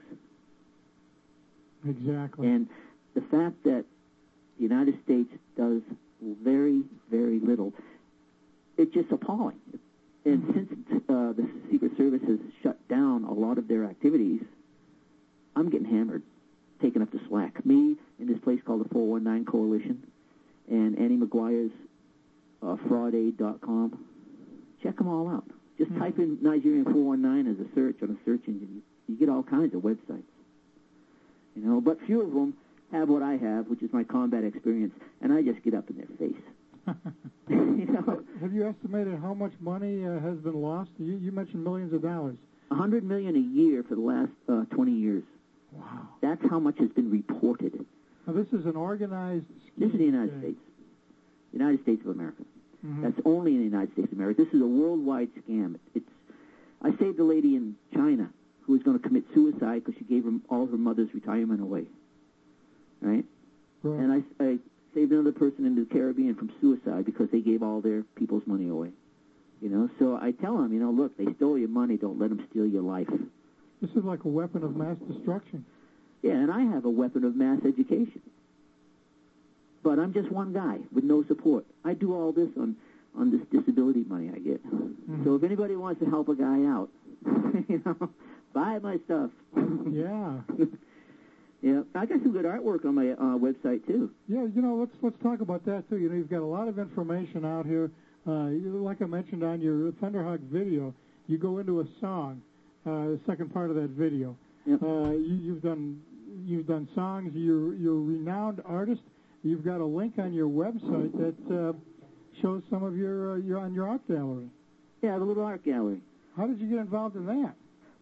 Exactly. And the fact that the United States does very, very little, it's just appalling. And mm-hmm. since uh, the Secret Service has shut down a lot of their activities, I'm getting hammered, taking up the slack. Me in this place called the four one nine Coalition, and Annie McGuire's uh, fraud aid dot com. Check them all out. Just mm-hmm. type in Nigerian four one nine as a search on a search engine. You get all kinds of websites. You know, but few of them have what I have, which is my combat experience, and I just get up in their face. You know? Have you estimated how much money uh, has been lost? You, you mentioned millions of dollars. A hundred million a year for the last uh, twenty years. Wow. That's how much has been reported. Now, this is an organized scheme. This is the United thing. States. United States of America. Mm-hmm. That's only in the United States of America. This is a worldwide scam. It's. I saved a lady in China who was going to commit suicide because she gave her, all her mother's retirement away. Right? Right. And I, I saved another person in the Caribbean from suicide because they gave all their people's money away. You know, so I tell them, you know, look, they stole your money. Don't let them steal your life. This is like a weapon of mass destruction. Yeah, and I have a weapon of mass education. But I'm just one guy with no support. I do all this on, on this disability money I get. Mm-hmm. So if anybody wants to help a guy out, you know, buy my stuff. Yeah. Yeah, I got some good artwork on my uh, website too. Yeah, you know, let's let's talk about that too. You know, you've got a lot of information out here. Uh, you, like I mentioned on your Thunderhawk video, you go into a song, uh, the second part of that video. Yep. Uh, you, you've done you've done songs. You're you're a renowned artist. You've got a link on your website that uh, shows some of your uh, your on your art gallery. Yeah, I have a little art gallery. How did you get involved in that?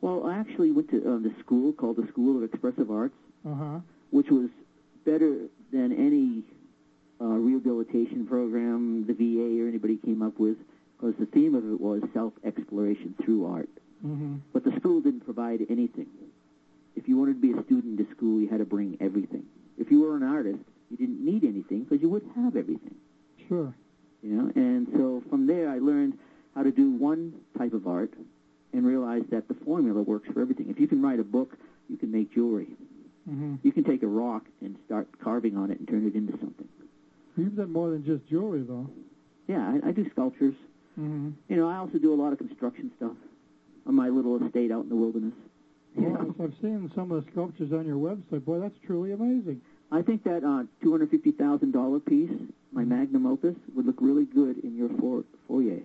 Well, I actually went to uh, the school called the School of Expressive Arts, Uh-huh. which was better than any uh, rehabilitation program the V A or anybody came up with, because the theme of it was self-exploration through art. Mm-hmm. But the school didn't provide anything. If you wanted to be a student in school, you had to bring everything. If you were an artist, you didn't need anything because you would have everything. Sure. You know, and so from there I learned how to do one type of art and realized that the formula works for everything. If you can write a book, you can make jewelry. Mm-hmm. You can take a rock and start carving on it and turn it into something. You've done more than just jewelry, though. Yeah, I, I do sculptures. Mm-hmm. You know, I also do a lot of construction stuff on my little estate out in the wilderness. You Well, know? I've seen some of the sculptures on your website. Boy, that's truly amazing. I think that uh, two hundred fifty thousand dollars piece, my magnum opus, would look really good in your for- foyer.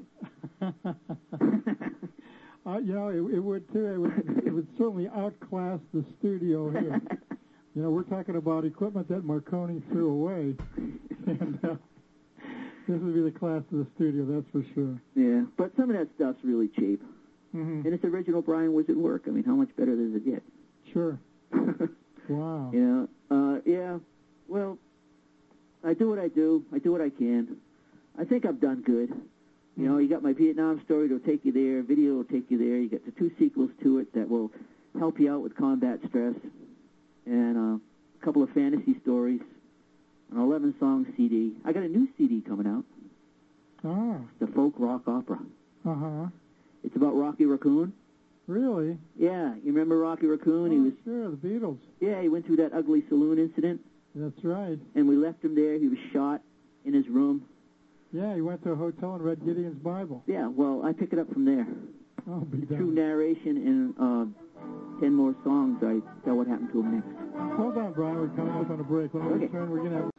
uh, you know, it, it would, too. It would, it would certainly outclass the studio here. You know, we're talking about equipment that Marconi threw away. And uh, this would be the class of the studio, that's for sure. Yeah, but some of that stuff's really cheap. Mm-hmm. And it's original Brian Wizard work. I mean, how much better does it get? Sure. Wow. You know, uh, yeah, well, I do what I do. I do what I can. I think I've done good. You know, you got my Vietnam story that'll take you there. Video will take you there. You got the two sequels to it that will help you out with combat stress. And uh, a couple of fantasy stories. An eleven-song C D. I got a new C D coming out. Ah. The folk rock opera. Uh-huh. It's about Rocky Raccoon. Really? Yeah, you remember Rocky Raccoon? Oh, he was sure, the Beatles. Yeah, he went through that ugly saloon incident. That's right. And we left him there. He was shot in his room. Yeah, he went to a hotel and read Gideon's Bible. Yeah, well, I pick it up from there. Oh, be Through damned. narration and uh, ten more songs, I tell what happened to him next. Hold on, Brian. We're coming up on a break. When we Okay. return, we're going to have...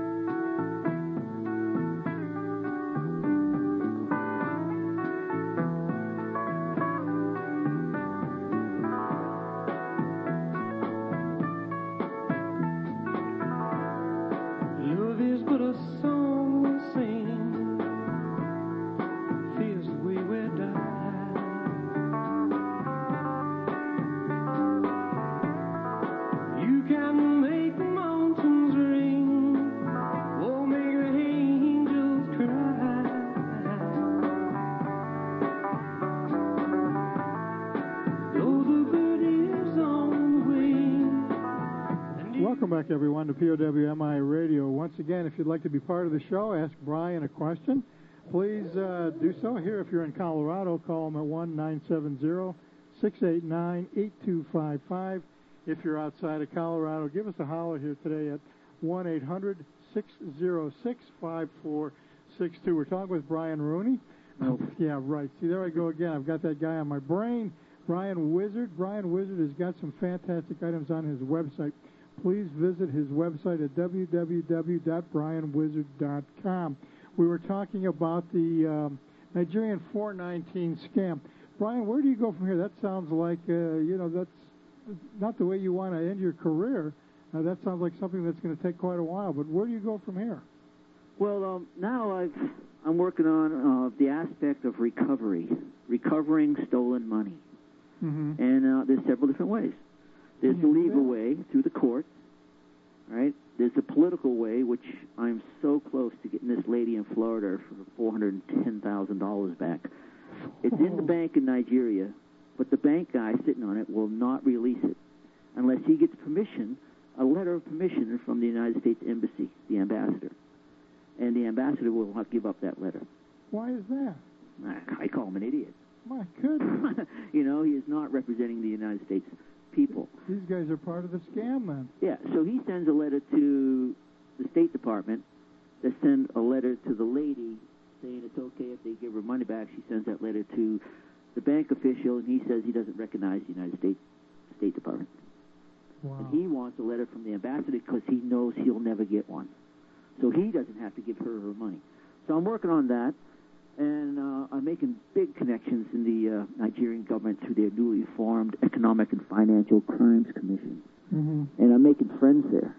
Love is but a song we sing, feels the way we die. You can make mountains ring, or make the angels cry. Though the bird is on the wing. Welcome back, everyone, to P O W M I Radio. Once again, if you'd like to be part of the show, ask Brian a question, please uh, do so. Here, if you're in Colorado, call him at one nine seven zero, six eight nine, eight two five five. If you're outside of Colorado, give us a holler here today at one eight hundred, six oh six, five four six two. We're talking with Brian Rooney. Nope. Yeah, right. See, there I go again. I've got that guy on my brain, Brian Wizard. Brian Wizard has got some fantastic items on his website. Please visit his website at w w w dot brian wizard dot com. We were talking about the um, Nigerian four nineteen scam. Brian, where do you go from here? That sounds like, uh, you know, that's not the way you want to end your career. Uh, that sounds like something that's going to take quite a while. But where do you go from here? Well, um, now I've, I'm working on uh, the aspect of recovery, recovering stolen money. Mm-hmm. And uh, there's several different ways. There's the legal way through the court, right? There's the political way, which I'm so close to getting this lady in Florida for four hundred ten thousand dollars back. It's in the bank in Nigeria, but the bank guy sitting on it will not release it unless he gets permission, a letter of permission from the United States Embassy, the ambassador. And the ambassador will not give up that letter. Why is that? I call him an idiot. My goodness. You know, he is not representing the United States people. These guys are part of the scam, then. Yeah, so he sends a letter to the State Department. They send a letter to the lady saying it's okay if they give her money back. She sends that letter to the bank official, and he says he doesn't recognize the United States State Department. Wow. And he wants a letter from the ambassador because he knows he'll never get one. So he doesn't have to give her her money. So I'm working on that, and uh, I'm making big connections in the uh, Nigerian government through their newly formed Economic and Financial Crimes Commission. Mm-hmm. And I'm making friends there.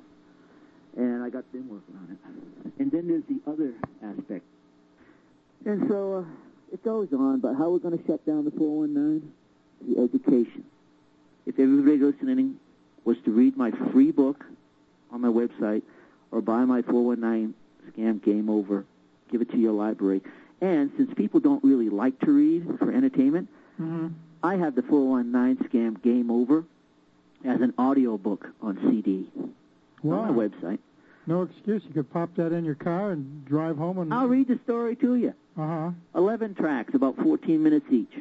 And I got them working on it. And then there's the other aspect. And so uh, it goes on, but how we're going to shut down the four one nine? the education. If everybody listening was to read my free book on my website or buy my four one nine Scam Game Over, give it to your library. And since people don't really like to read for entertainment, mm-hmm. I have the four one nine Scam Game Over as an audio book on C D wow. on my website. No excuse. You could pop that in your car and drive home and... I'll read the story to you. Uh-huh. eleven tracks, about fourteen minutes each.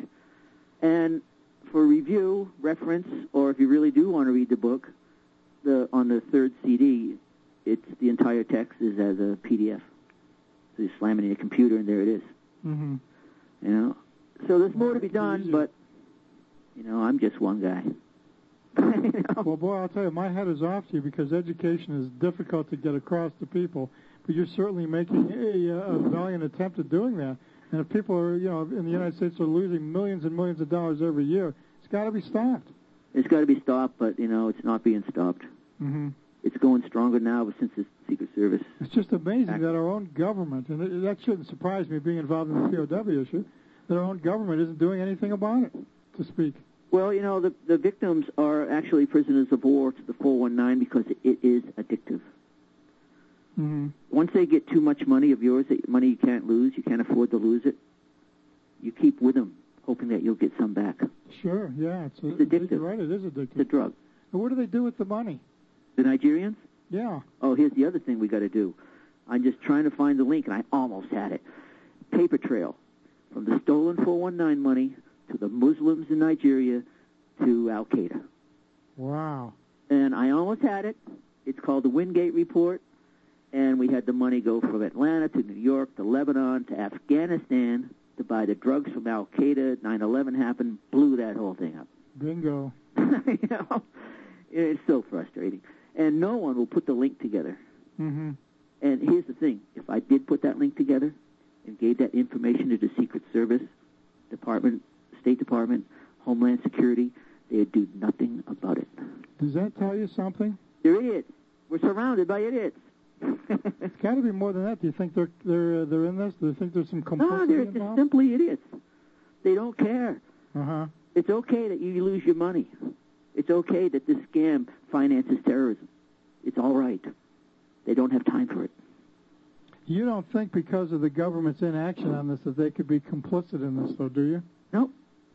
And for review, reference, or if you really do want to read the book, the on the third C D, it's the entire text is as a P D F. So you slam it in your computer, and there it is. Mm-hmm. You know? So there's more well, to be done, easy. but, you know, I'm just one guy. You know? Well, boy, I'll tell you, my head is off to you because education is difficult to get across to people, but you're certainly making a, a valiant attempt at doing that. And if people are, you know, in the United States are losing millions and millions of dollars every year, it's got to be stopped. It's got to be stopped, but, you know, it's not being stopped. Mm-hmm. It's going stronger now since the Secret Service. It's just amazing that our own government, and it, that shouldn't surprise me being involved in the P O W issue, that our own government isn't doing anything about it, to speak. Well, you know, the the victims are actually prisoners of war to the four one nine because it is addictive. Mm-hmm. Once they get too much money of yours, money you can't lose, you can't afford to lose it, you keep with them, hoping that you'll get some back. Sure, yeah. It's, it's a, addictive. You're right, it is addictive. It's a drug. And what do they do with the money? The Nigerians? Yeah. Oh, here's the other thing we got to do. I'm just trying to find the link, and I almost had it. Paper trail from the stolen four one nine money to the Muslims in Nigeria to Al-Qaeda. Wow. And I almost had it. It's called the Wingate Report, and we had the money go from Atlanta to New York to Lebanon to Afghanistan to buy the drugs from Al-Qaeda. nine eleven happened, blew that whole thing up. Bingo. You know, it's so frustrating. And no one will put the link together. Mm-hmm. And here's the thing. If I did put that link together and gave that information to the Secret Service, Department, State Department, Homeland Security, they'd do nothing about it. Does that tell you something? They're idiots. We're surrounded by idiots. It's got to be more than that. Do you think they're they're uh, they're in this? Do you think there's some complicity No, they're just involved? simply idiots. They don't care. Uh-huh. It's okay that you lose your money. It's okay that this scam finances terrorism. It's all right. They don't have time for it. You don't think because of the government's inaction on this that they could be complicit in this, though, do you? No.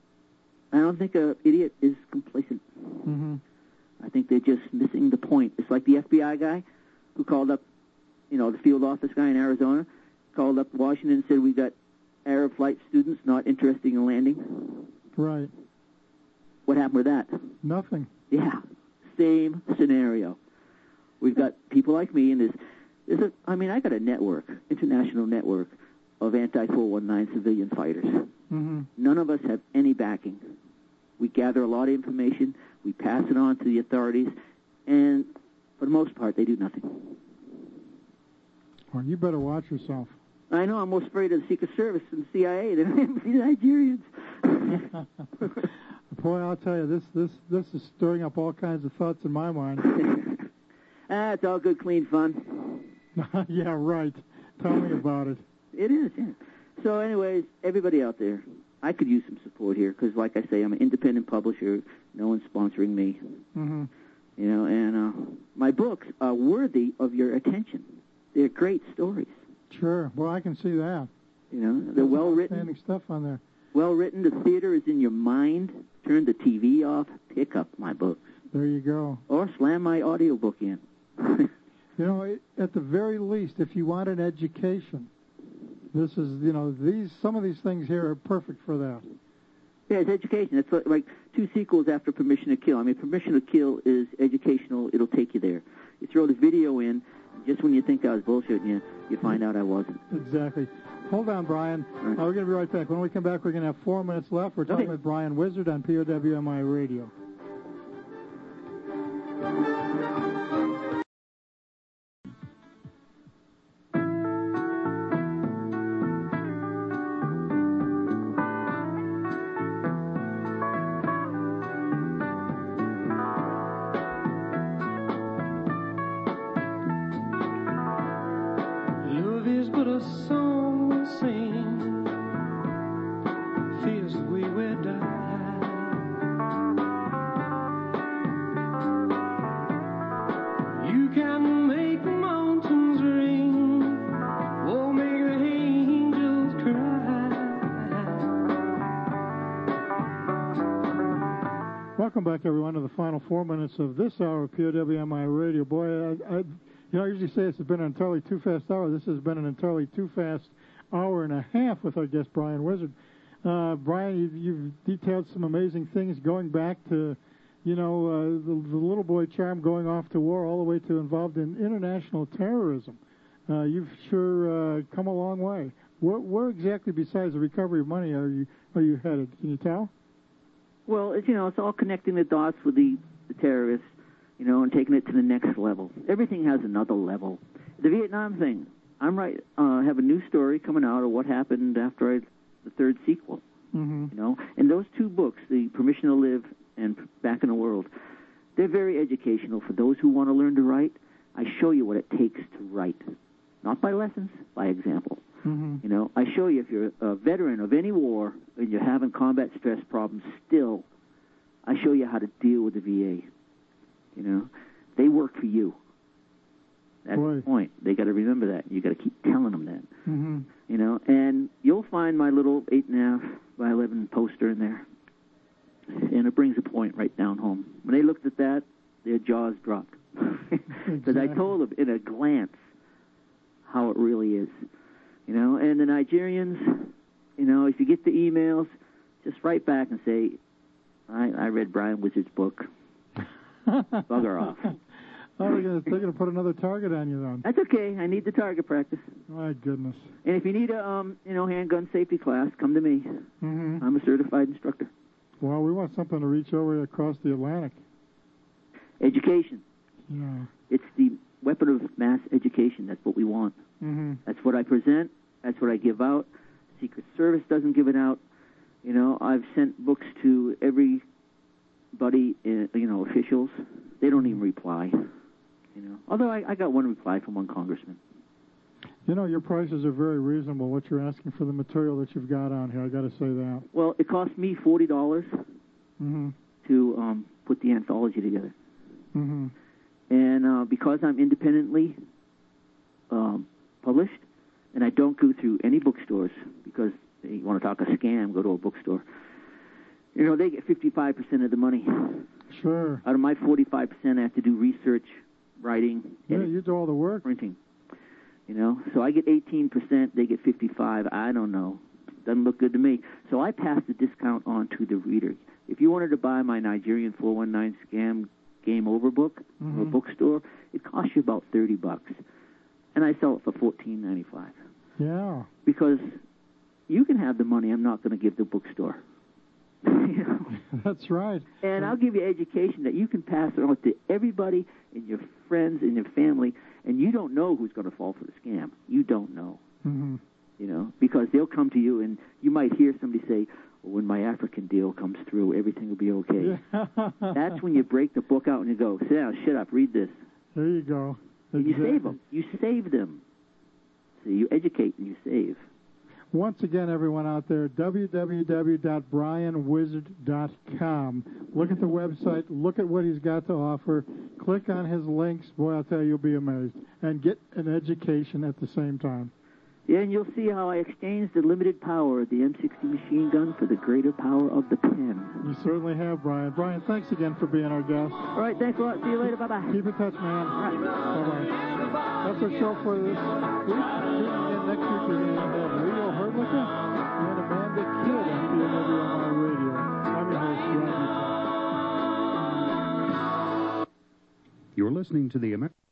I don't think an idiot is complacent. Mm-hmm. I think they're just missing the point. It's like the F B I guy who called up, you know, the field office guy in Arizona, called up Washington and said, we got Arab flight students not interested in landing. Right. What happened with that? Nothing. Yeah. Same scenario. We've got people like me, and there's, there's a, I mean, I got a network, international network of anti four one nine civilian fighters. Mm-hmm. None of us have any backing. We gather a lot of information, we pass it on to the authorities, and for the most part, they do nothing. Well, you better watch yourself. I know, I'm more afraid of the Secret Service and the C I A than I am of the Nigerians. Boy, I'll tell you, this this this is stirring up all kinds of thoughts in my mind. Ah, it's all good, clean fun. Yeah, right. Tell me about it. It is, yeah. So anyways, everybody out there, I could use some support here because, like I say, I'm an independent publisher. No one's sponsoring me. Mm-hmm. You know, and uh, my books are worthy of your attention. They're great stories. Sure. Well, I can see that. You know, they're well written. Outstanding stuff on there. Well written. The theater is in your mind. Turn the T V off. Pick up my books. There you go. Or slam my audiobook in. You know, at the very least, if you want an education, this is, you know, these some of these things here are perfect for that. Yeah, it's education. It's like, like two sequels after Permission to Kill. I mean, Permission to Kill is educational. It'll take you there. You throw the video in, just when you think I was bullshitting you, you find out I wasn't. Exactly. Hold on, Brian. Right. Uh, we're going to be right back. When we come back, we're going to have four minutes left. We're talking Okay. with Brian Wizard on P O W M I Radio. Love is but a song we sing, feels the way we die. Welcome back, everyone, to the final four minutes of this hour of P O W M I Radio. Boy, I, I, you know, I usually say this has been an entirely too fast hour. This has been an entirely too fast hour and a half with our guest, Brian Wizard. Uh, Brian, you've, you've detailed some amazing things going back to, you know, uh, the, the little boy charm going off to war all the way to involved in international terrorism. Uh, you've sure uh, come a long way. Where, where exactly, besides the recovery of money, are you are you headed? Can you tell? Well, it's, you know, it's all connecting the dots with the, the terrorists, you know, and taking it to the next level. Everything has another level. The Vietnam thing, I'm right. Uh, have a new story coming out of what happened after I, the third sequel. Mm-hmm. You know, and those two books, The Permission to Live and Back in the World, they're very educational for those who want to learn to write. I show you what it takes to write, not by lessons, by example. Mm-hmm. You know, I show you if you're a veteran of any war and you're having combat stress problems still, I show you how to deal with the V A. You know, they work for you. That's Boy. the point. They got to remember that. You got to keep telling them that. Mm-hmm. You know, and you'll find my little eight and a half by eleven poster in there, and it brings a point right down home. When they looked at that, their jaws dropped because I told them in a glance how it really is. You know, and the Nigerians, you know, if you get the emails, just write back and say, I, I read Brian Wizard's book. Bugger off. Oh, they're going to put another target on you then. That's okay. I need the target practice. My goodness. And if you need a, um, you know, handgun safety class, come to me. Mm-hmm. I'm a certified instructor. Well, we want something to reach over across the Atlantic. Education. Yeah. It's the weapon of mass education. That's what we want. Mm-hmm. That's what I present. That's what I give out. Secret Service doesn't give it out. You know, I've sent books to everybody, uh, you know, officials. They don't even reply. You know, although I, I got one reply from one congressman. You know, your prices are very reasonable, what you're asking for the material that you've got on here. I got to say that. Well, it cost me forty dollars Mm-hmm. to um, put the anthology together. Mm-hmm. And uh, because I'm independently um, published, and I don't go through any bookstores, because they want to talk a scam, go to a bookstore. You know, they get fifty-five percent of the money. Sure. Out of my forty-five percent, I have to do research, writing, Yeah, edit, you do all the work. printing. You know, so I get eighteen percent, they get fifty-five. I don't know. Doesn't look good to me. So I pass the discount on to the reader. If you wanted to buy my Nigerian four one nine Scam Game Over book Mm-hmm. from a bookstore, it costs you about thirty bucks. And I sell it for fourteen ninety-five. Yeah. Because you can have the money I'm not going to give the bookstore. You know? That's right. And I'll give you education that you can pass it on to everybody and your friends and your family, and you don't know who's going to fall for the scam. You don't know. Mm-hmm. You know, because they'll come to you, and you might hear somebody say, well, when my African deal comes through, everything will be okay. Yeah. That's when you break the book out and you go, sit down, shut up, read this. There you go. And you Exactly. save them. You save them. So you educate and you save. Once again, everyone out there, w w w dot brian wizard dot com. Look at the website. Look at what he's got to offer. Click on his links. Boy, I'll tell you, you'll be amazed. And get an education at the same time. Yeah, and you'll see how I exchanged the limited power of the M sixty machine gun for the greater power of the pen. You certainly have, Brian. Brian, thanks again for being our guest. All right, thanks a lot. See you later. Bye-bye. Keep in touch, man. All right. Bye-bye. That's our show for this week. Tune in again next week. We're going to have Leo Herdlicka and Amanda Kidd on P O W M I Radio. I'm your host, Ron Newton. You're listening to the American